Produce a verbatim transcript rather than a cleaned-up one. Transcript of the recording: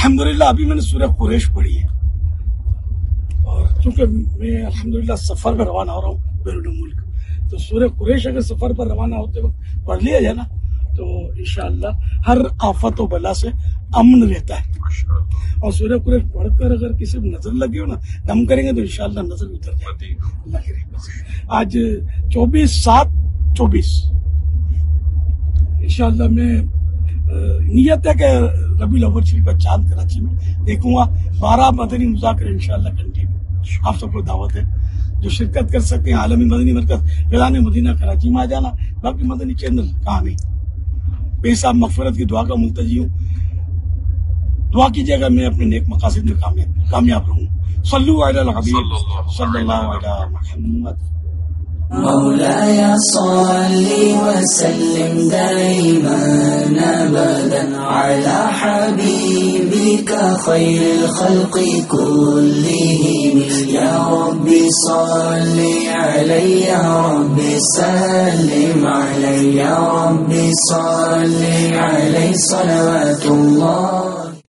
الحمدللہ ابھی میں نے سورہ قریش پڑھی ہے، اور چونکہ میں الحمدللہ سفر پر روانہ ہو رہا ہوں بیرون ملک، تو سورہ قریش اگر سفر پر روانہ ہوتے وقت پڑھ لیا جائے نا تو انشاءاللہ ہر آفت و بلا سے امن رہتا ہے. اور سورہ قریش پڑھ کر اگر کسی کو نظر لگی ہو نا، دم کریں گے تو انشاءاللہ نظر اتر جاتی ہے اللہ کی رحمت سے. آج چوبیس سات چوبیس انشاءاللہ میں نیت ہے کہ ربیع الاول شریف کا چاند کراچی میں دیکھوں گا. بارہ مدنی مذاکرے انشاءاللہ کنٹینیو، آپ سب کو دعوت ہے جو شرکت کر سکتے ہیں. عالمی مدنی مرکز فیضان مدینہ کراچی میں آ جانا، باقی مدنی چینل کہاں نہیں. بے صاحب مغفرت کی دعا کا ملتجی ہوں، دعا کیجیے گا میں اپنے نیک مقاصد میں کامیاب کامیاب رہوں. صلو علی الحبیب صلی اللہ علی محمد. مولاي صل وسلم دائما ابدا على حبيبك خير الخلق كلهم. يا رب صل عليه، يا رب سلم عليه، يا رب صل عليه صلوات الله.